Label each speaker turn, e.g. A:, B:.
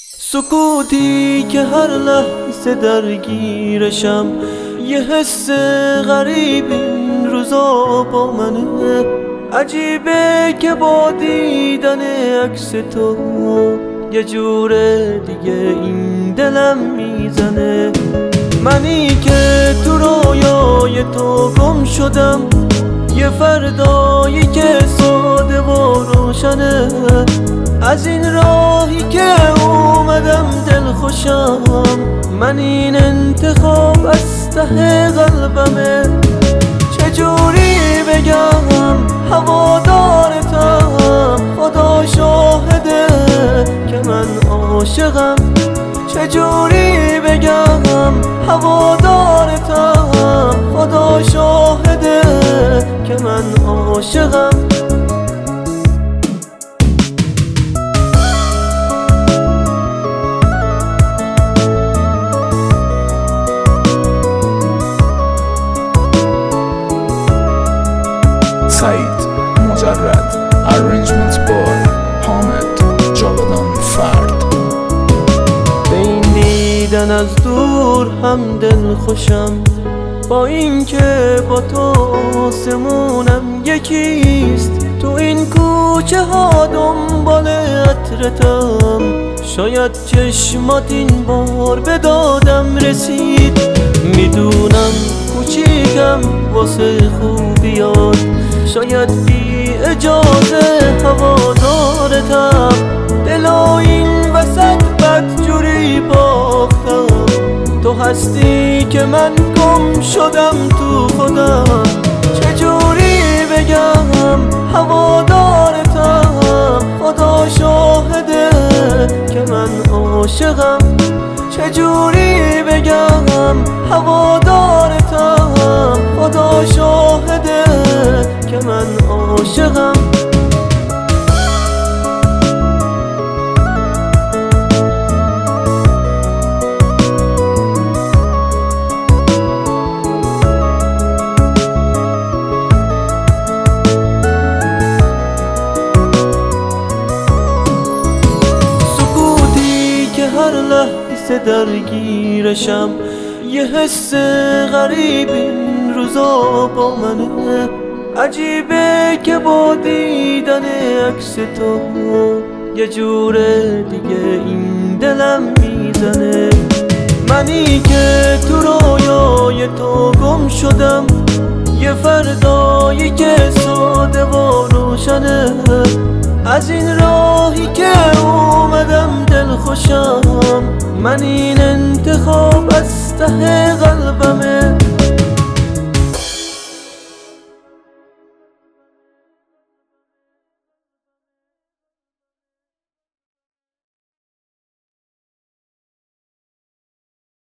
A: سکوتی که هر لحظه درگیرشم، یه حس غریب این روزا با منه. عجیبه که با دیدن عکس تو یه جور دیگه این دلم میزنه. منی که تو رویای تو گم شدم، یه فردایی که ساده و روشنه. از این راهی که اومدم دل خوشم، من این انتخاب از ته قلبمه. چجوری بگم هوادارتم، خدا شاهده که من عاشقم. چجوری بگم هوادارتم، خدا شاهده که من عاشقم.
B: سعید مجرد Arrangements by حامد جاودان فرد.
A: به این دیدن از دور هم دل خوشم، با اینکه با تو آسمونم یکیست. تو این کوچه ها دنبال عطرتم، شاید چشمات این بار به دادم رسید. میدونم کوچیکم واسه خوبیات، شاید بی اجازه هوادارتم. دلا این وسط بدجوری باختم، تو هستی که من گم شدم تو خودم. چجوری بگم هوادارتم، خدا شاهده که من عاشقم. چجوری بگم هوادارتم، خدا شاهده که من عاشقم. سکوتی که هر لحظه درگیرشم، یه حس غریب این روزا با منه. عجیبه که با دیدن عکس تو یه جور دیگه این دلم میزنه. منی که تو رویای تو گم شدم، یه فردایی که ساده و روشنه. از این راهی که اومدم دل خوشم، من این انتخاب از ته